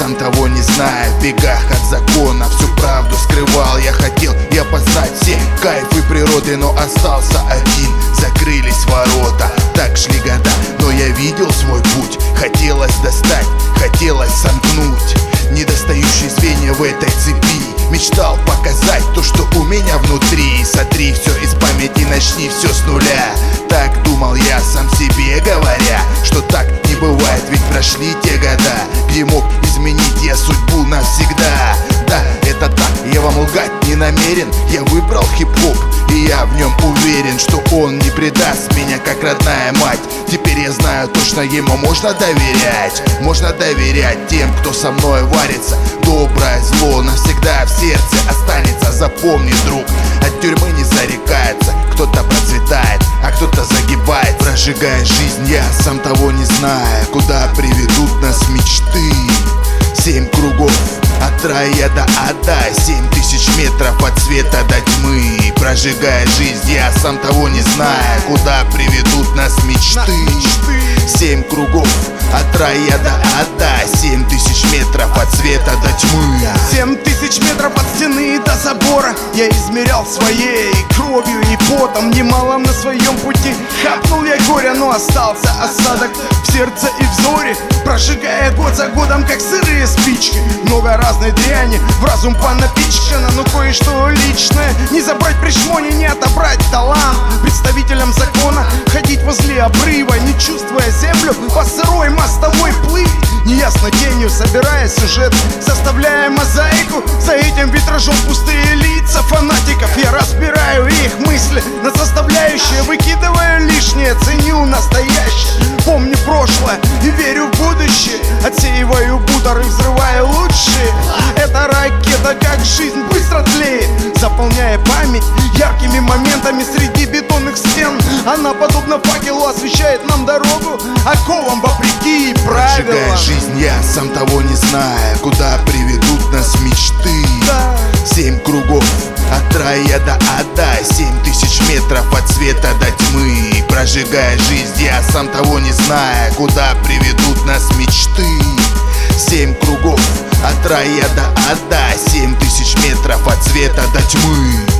сам того не зная, в бегах от закона всю правду скрывал. Я хотел и опознать все кайфы природы, но остался один. Закрылись ворота, так шли года, но я видел свой путь. Хотелось достать, хотелось сомкнуть недостающие звенья в этой цепи. Мечтал показать то, что у меня внутри. Сотри все из памяти, начни все с нуля. Так думал я сам себе говоря, что так не бывает, ведь прошли те года, где мог изменить я судьбу навсегда. Да, это так, я вам лгать не намерен. Я выбрал хип-хоп, и я в нем уверен, что он не предаст меня, как родная мать. Теперь я знаю точно, ему можно доверять. Можно доверять тем, кто со мной варится. Доброе зло навсегда в сердце останется. Запомни, друг, от тюрьмы не зарекается. Кто-то процветает, а кто-то загибает, прожигая жизнь, я сам того не зная, куда приведут нас мечты. 7 кругов от рая до ада, 7000 метров от света до тьмы. Прожигая жизнь, я сам того не зная, куда приведут нас мечты. 7 кругов от рая до ада, 7000 метров от света до тьмы. 7000 метров от стены до забора я измерял своей кровью и потом. Немало на своем пути хапнул я горя, но остался осадок в сердце и взоре. Прожигая год за годом, как сырые спички, много разной дряни в разум понапичкано, но кое-что личное не забрать при шмоне, не отобрать талант представителям закона. Ходить возле обрыва, не чувствуя землю, по сырой мостовой плыть неясно тенью, собирая сюжет, составляя мозаику. За этим витражом пустые лица фанатиков. Я разбираю их мысли на составляющие, выкидываю лишнее, ценю настоящее. Помню прошлое и верю в будущее, отсеиваю бутеры, взрываю лучшие. Эта ракета, как жизнь, быстро тлеет, заполняя память яркими моментами среди бетонных стен. Она, подобно факелу, освещает нам дорогу, оковам вопреки правилам. Прожигая жизнь, я сам того не зная, куда приведут нас мечты. 7 кругов от рая до ада, 7000 метров от света до тьмы. Прожигая жизнь, я сам того не зная, куда приведут нас мечты. 7 кругов от рая до ада, 7000 метров от света до тьмы.